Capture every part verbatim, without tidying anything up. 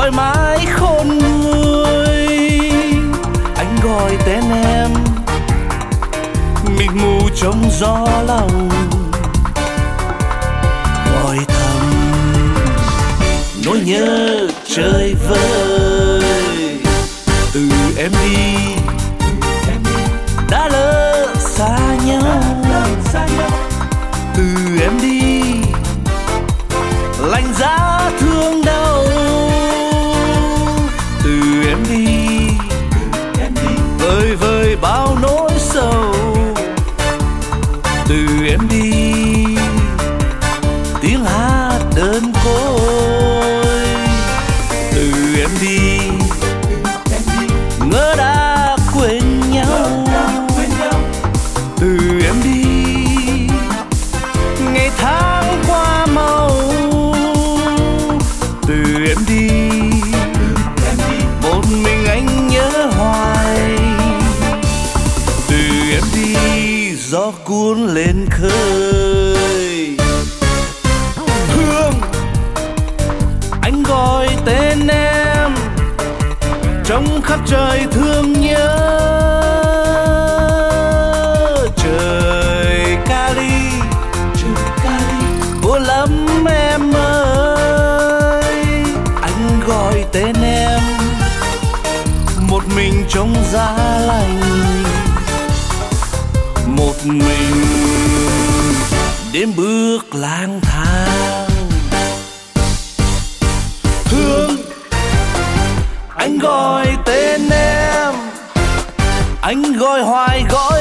gọi mãi khôn nguôi. Anh gọi tên em mịt mù trong gió lòng, gọi thầm nỗi nhớ chơi vơi. Từ em đi đã lỡ xa nhau, từ em đi lạnh giá thương đau. Từ em đi vơi vơi bao nỗi sầu. Từ em đi tiếng hát đơn côi. Từ em đi ngỡ đã quên nhau. Từ em đi ngày tháng qua màu. Từ em đi một mình anh nhớ hoài. Từ em đi gió cuốn lên khơi. Hương anh gọi tên em trong khắp trời thương nhớ. Trời Cali buồn lắm em ơi. Anh gọi tên em một mình trong giá lạnh, một mình đêm bước lang thang. Hương anh gọi tên em, anh gọi hoài gọi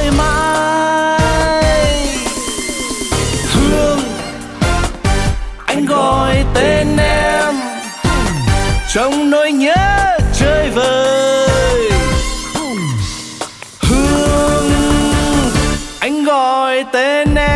mãi. Hương anh gọi tên em trong nỗi nhớ chơi vơi. Hương anh gọi tên em